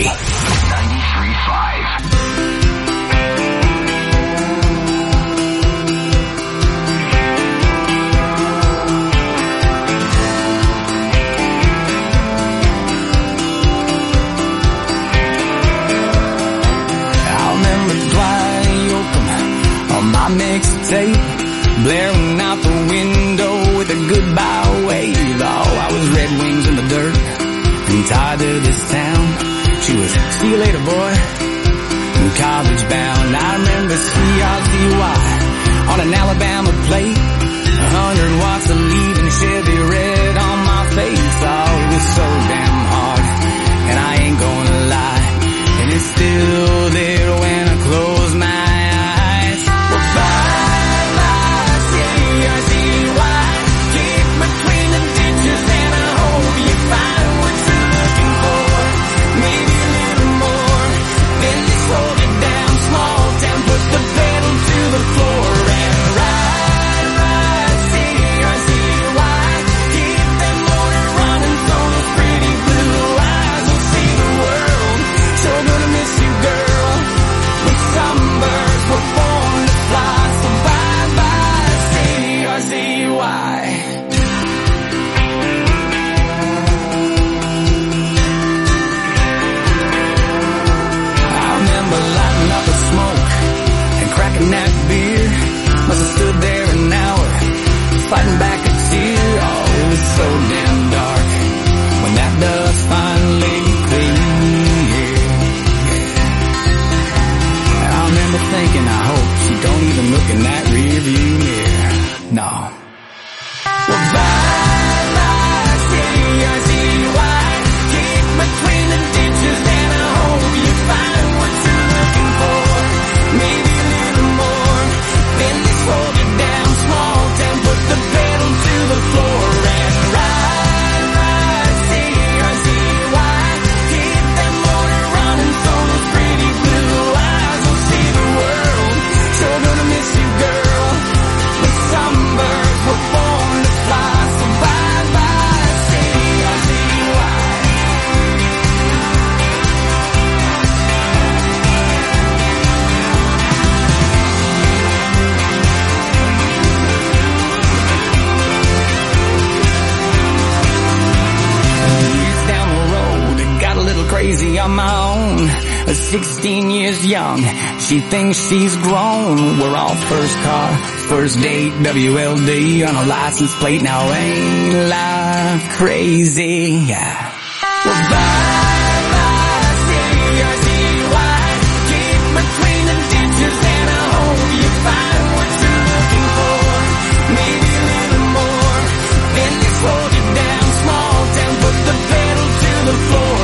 My mixtape blaring out the window with a goodbye wave. Oh, I was Red Wings in the dirt and tied to this town. She was, see you later, boy, and college bound. I remember C R T Y on an Alabama plate, a hundred watts of leaving Chevy red on my face. Oh, it was so damn hard, and I ain't gonna lie, and it's still there when I close my eyes. That beer must have stood there an hour, fighting back a tear. Oh, it was so damn dark when that dust finally cleared. And I remember thinking, I hope she don't even look in that rear view mirror. No. Well, bye bye, C R T Y, kick between the ditches, and I hope you find what you're looking for. Maybe slow it down, small town, put the pedal to the floor and ride, ride, C R T Y. Keep that motor running so those pretty blue eyes will see the world. Sure gonna miss you, girl, but some birds were born to fly, so bye-bye, C R T Y. Crazy on my own, sixteen years young, she thinks she's grown. We're all first car, first date, W L D on a license plate. Now ain't life crazy? Yeah. Well, bye bye, C R T Y, keep between the ditches, and I hope you find what you're looking for. Maybe a little more, then they slow you down, small town, put the pedal to the floor.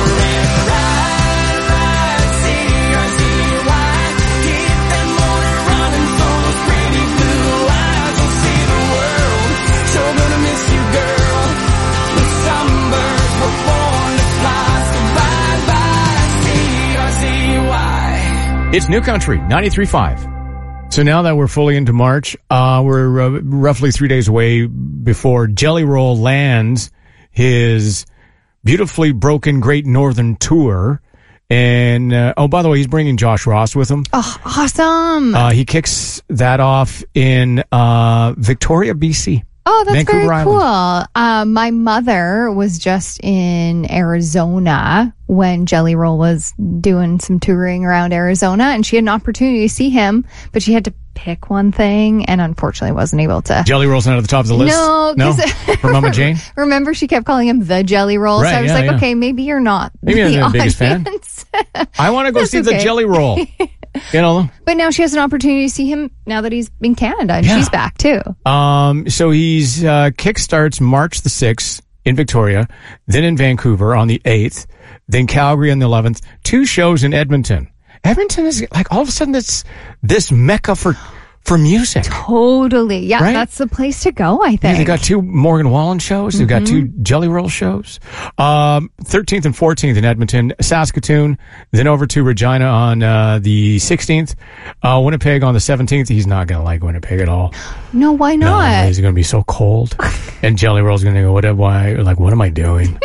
It's New Country, ninety-three point five. So now that we're fully into March, uh, we're uh, roughly three days away before Jelly Roll lands his beautifully broken Great Northern Tour. And, uh, oh, by the way, he's bringing Josh Ross with him. Oh, awesome. Uh, he kicks that off in, uh, Victoria, B C. Oh, that's Vancouver very Island. cool. Uh, my mother was just in Arizona when Jelly Roll was doing some touring around Arizona, and she had an opportunity to see him, but she had to pick one thing, and unfortunately wasn't able to. Jelly Roll's not at the top of the list? No. No? For Mama Jane? Remember, she kept calling him the Jelly Roll, Right, so I was yeah, like, yeah. okay, maybe you're not Maybe I'm the not the biggest fan. audience. I want to go That's see the okay. Jelly Roll. You know? But now she has an opportunity to see him now that he's in Canada, and Yeah. she's back too. Um, so he's, uh, kickstarts March the sixth in Victoria, then in Vancouver on the eighth, then Calgary on the eleventh, two shows in Edmonton. Edmonton is like all of a sudden it's this mecca for, for music. Totally. Yeah, Right? that's the place to go, I think. Yeah, they got two Morgan Wallen shows. They've got two Jelly Roll shows. Um, thirteenth and fourteenth in Edmonton, Saskatoon, then over to Regina on uh, the sixteenth, uh, Winnipeg on the seventeenth. He's not going to like Winnipeg at all. No, why No, not? he's going to be so cold. And Jelly Roll's going to go, what am I, like, what am I doing?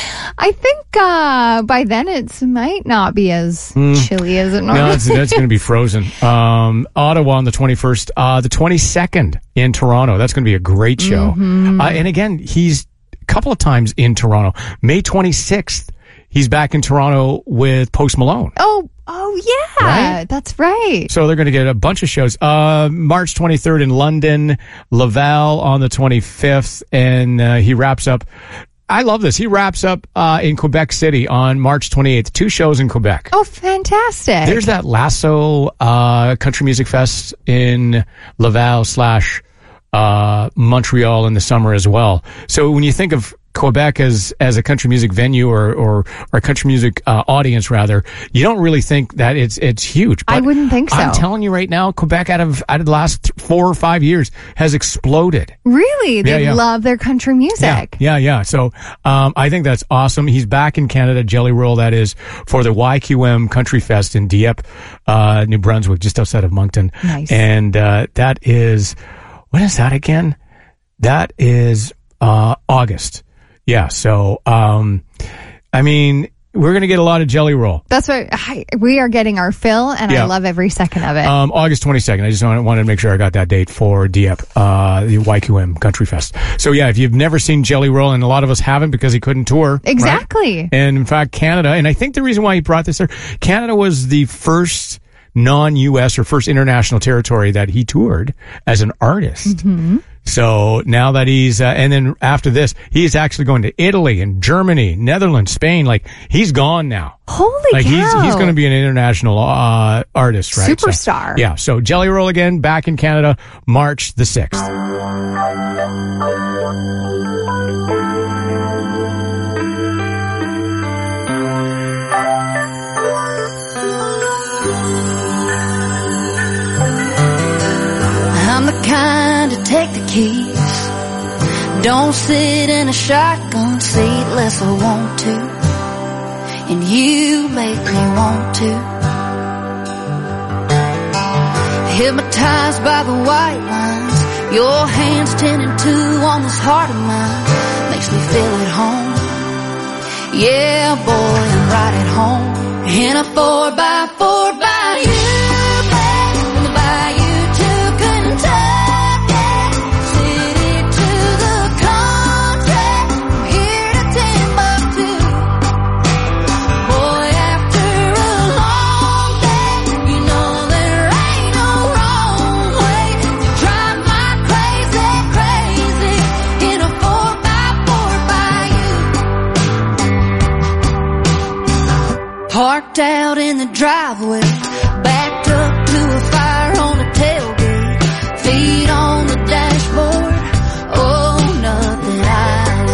I think uh, by then it might not be as Mm. chilly as it normally No, that's, that's going to be frozen. Um, Ottawa on the twenty-first, uh, the twenty-second in Toronto. That's going to be a great show. Mhm. Uh, and again, he's a couple of times in Toronto. May twenty-sixth, he's back in Toronto with Post Malone. Oh, oh yeah, Right? that's right. So they're going to get a bunch of shows. Uh, March twenty-third in London, Laval on the twenty-fifth, and uh, he wraps up. I love this. He wraps up uh, in Quebec City on March twenty-eighth. Two shows in Quebec. Oh, fantastic. There's that Lasso uh, Country Music Fest in Laval slash uh, Montreal in the summer as well. So when you think of Quebec as as a country music venue or or, or a country music uh, audience, rather, you don't really think that it's it's huge. I wouldn't think so. I'm telling you right now, Quebec out of out of the last th- four or five years has exploded. Really? They Yeah, yeah. love their country music. Yeah, yeah. So um, I think that's awesome. He's back in Canada, Jelly Roll, that is, for the Y Q M Country Fest in Dieppe, uh, New Brunswick, just outside of Moncton. Nice. And uh, that is, when is that again? That is uh, August. Yeah, so, um, I mean, we're going to get a lot of Jelly Roll. That's right. I, we are getting our fill, and Yeah. I love every second of it. Um, August twenty-second. I just wanted, wanted to make sure I got that date for Dieppe, uh, the Y Q M Country Fest. So yeah, if you've never seen Jelly Roll, and a lot of us haven't because he couldn't tour. right? Exactly. And in fact, Canada, and I think the reason why he brought this there, Canada was the first non-U S or first international territory that he toured as an artist. Mm-hmm. So now that he's, uh, and then after this, he's actually going to Italy and Germany, Netherlands, Spain. Like, he's gone now. Holy like cow. he's he's going to be an international uh, artist, right? So, Superstar. yeah. So Jelly Roll again, back in Canada, March the sixth. I'm the kind to take the keys. Don't sit in a shotgun seat unless I want to. And you make me want to. Hypnotized by the white lines, your hands tending to on this heart of mine. Makes me feel at home. Yeah, boy, I'm right at home. In a four by four by you. Parked out in the driveway, backed up to a fire on the tailgate, feet on the dashboard. Oh, nothing I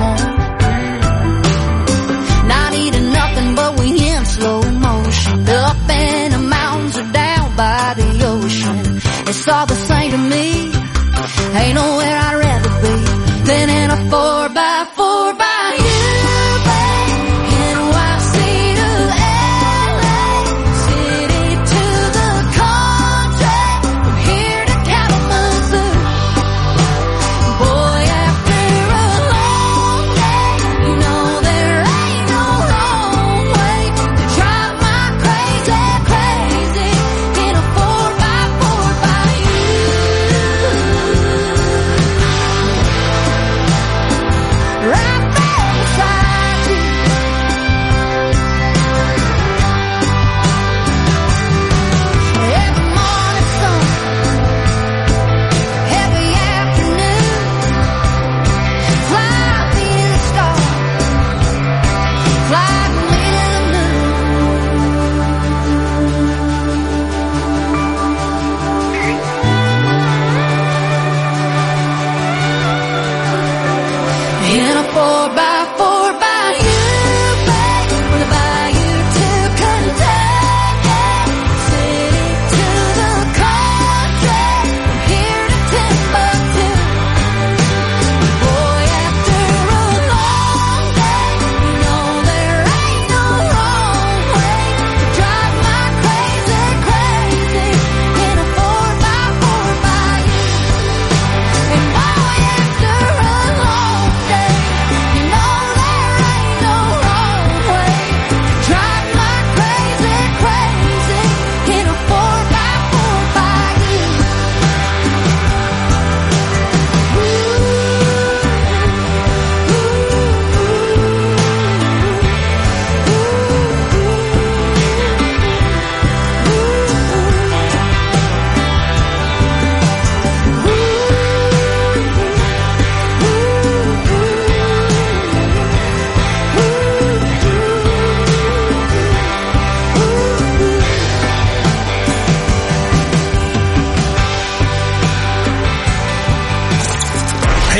love more. Not eating nothing, but we in slow motion, up in the mountains or down by the ocean. It's all the same to me. Ain't nowhere I'd rather be than in a four by four by you. Call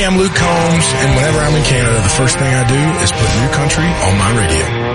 I'm Luke Combs, and whenever I'm in Canada, the first thing I do is put New Country on my radio.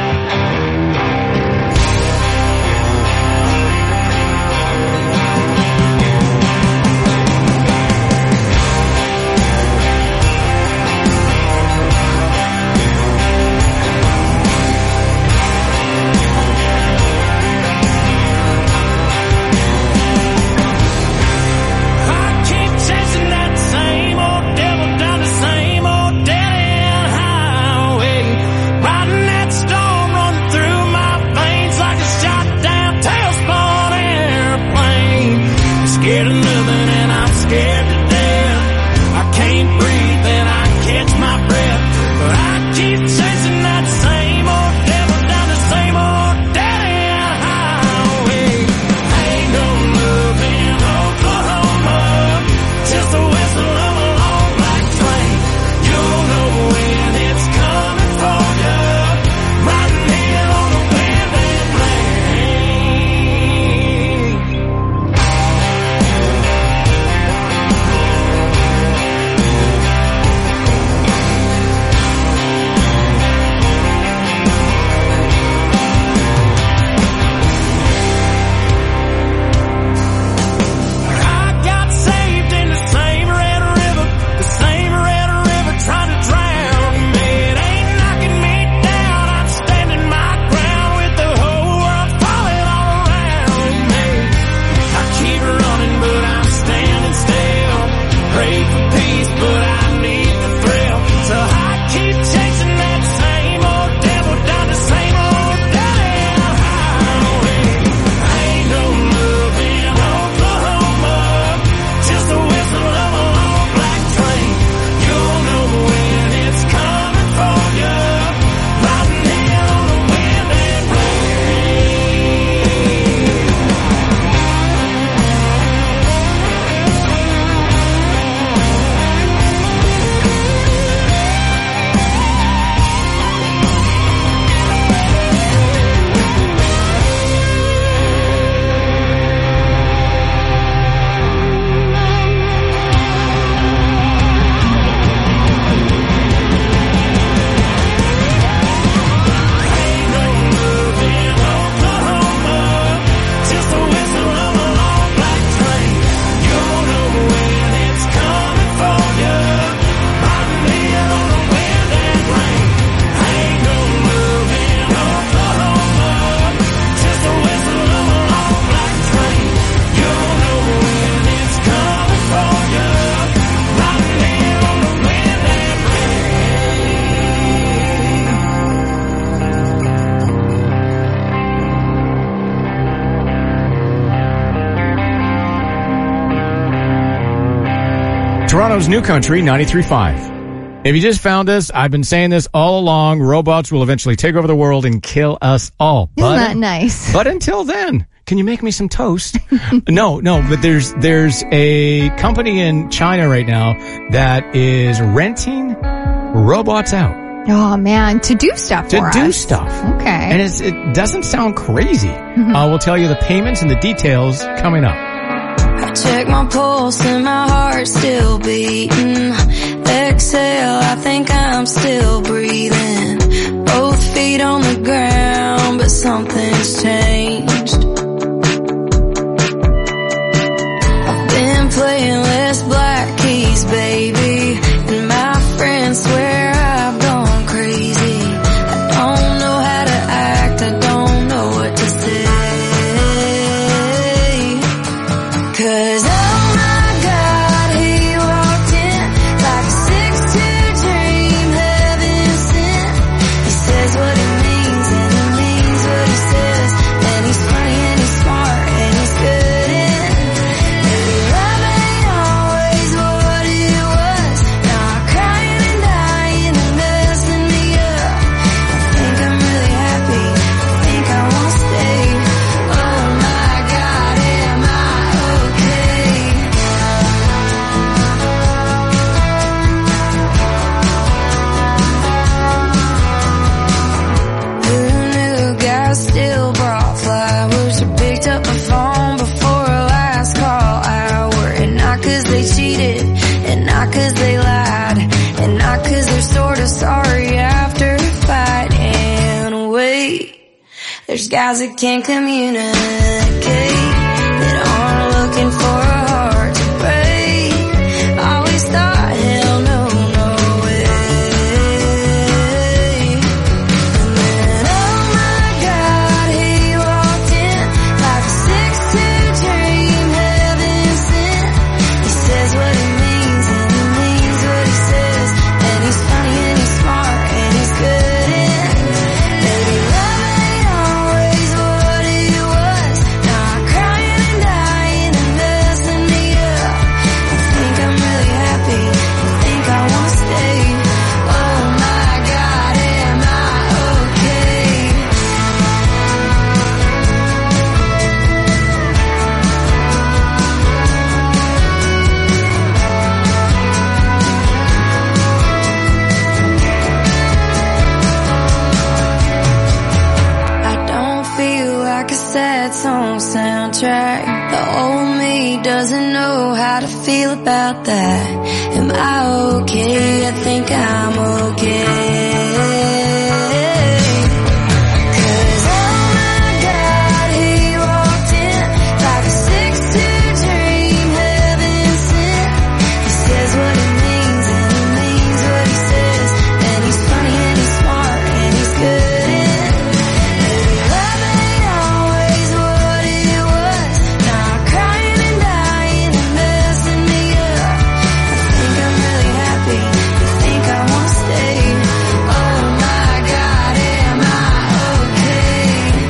Toronto's New Country ninety-three point five. If you just found us, I've been saying this all along. Robots will eventually take over the world and kill us all. Isn't but, that nice? But until then, can you make me some toast? no, no, but there's there's a company in China right now that is renting robots out. Oh, man, to do stuff to for do us. stuff. Okay. And it's, it doesn't sound crazy. Mm-hmm. Uh, we'll tell you the payments and the details coming up. I check my pulse and my heart's still beating. Exhale, I think I'm still breathing. Both feet on the ground, but something's changed. I've been playing less black keys, baby, and my friends swear I've gone crazy. I don't know how to act, I don't know what to say. 'Cause oh my God, he walked in like a six two dream, heaven sent. He says what he means and he means what he says. And he's funny and he's smart and he's good and maybe love ain't all There's guys that can't communicate, that aren't looking for a heart to break. Always thought, hell no, no way. And then, oh my God, he walked in like a six-two dream, heaven sent. He says what he means and he means what he says. And he's funny and he's smart and he's good in. Baby, love ain't always what it was. Now I'm crying and dying and messing me up. I think I'm really happy. I think I want to stay. Oh my God, am I okay? I don't feel like a sad song soundtrack. The old me doesn't know how to feel about that. Am I okay? I think I'm okay. 'Cause oh my God, he walked in like a six-two dream, heaven sent. He says what he means and he means what he says. And he's funny and he's smart and he's good in. Baby, love ain't always what it was. Now I'm crying and dying and messing me up. I think I'm really happy. I think I want to stay. Oh my God, am I okay?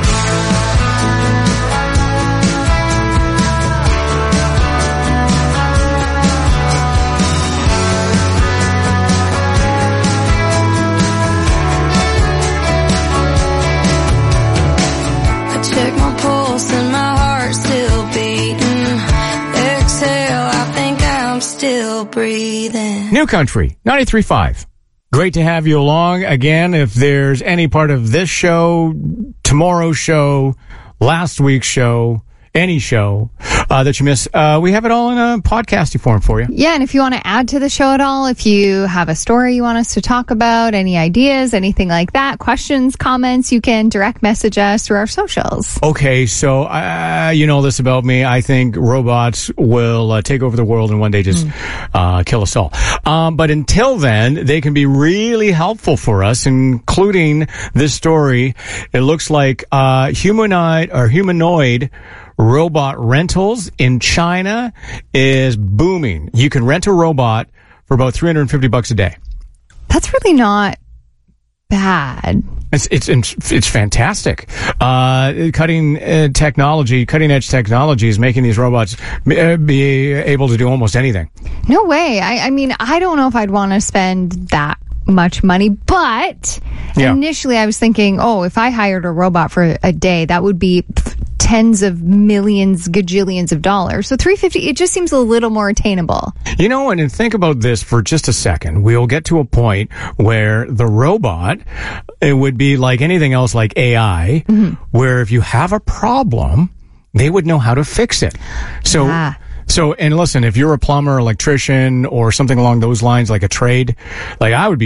I check my pulse and my heart's still beating. Exhale, I think I'm still breathing. New Country, ninety-three point five. Great to have you along. Again, if there's any part of this show, tomorrow's show, last week's show, any show uh, that you miss, uh, we have it all in a podcasty form for you. Yeah, and if you want to add to the show at all, if you have a story you want us to talk about, any ideas, anything like that, questions, comments, you can direct message us through our socials. Okay, so uh, you know this about me. I think robots will uh, take over the world and one day just mm. uh, kill us all. Um, but until then, they can be really helpful for us, including this story. It looks like uh, humanoid or humanoid robot rentals in China is booming. You can rent a robot for about three hundred fifty bucks a day. That's really not bad. It's it's it's fantastic. Uh, cutting uh, technology, cutting edge technology is making these robots be, be able to do almost anything. No way. I, I mean, I don't know if I'd want to spend that much money, but yeah. Initially I was thinking, oh, if I hired a robot for a day, that would be tens of millions, gajillions of dollars. So three hundred fifty, it just seems a little more attainable. You know, and think about this for just a second. We'll get to a point where the robot, it would be like anything else, like A I, mm-hmm. where if you have a problem, they would know how to fix it. So, yeah. So, and listen, if you're a plumber, electrician, or something along those lines, like a trade, like I would be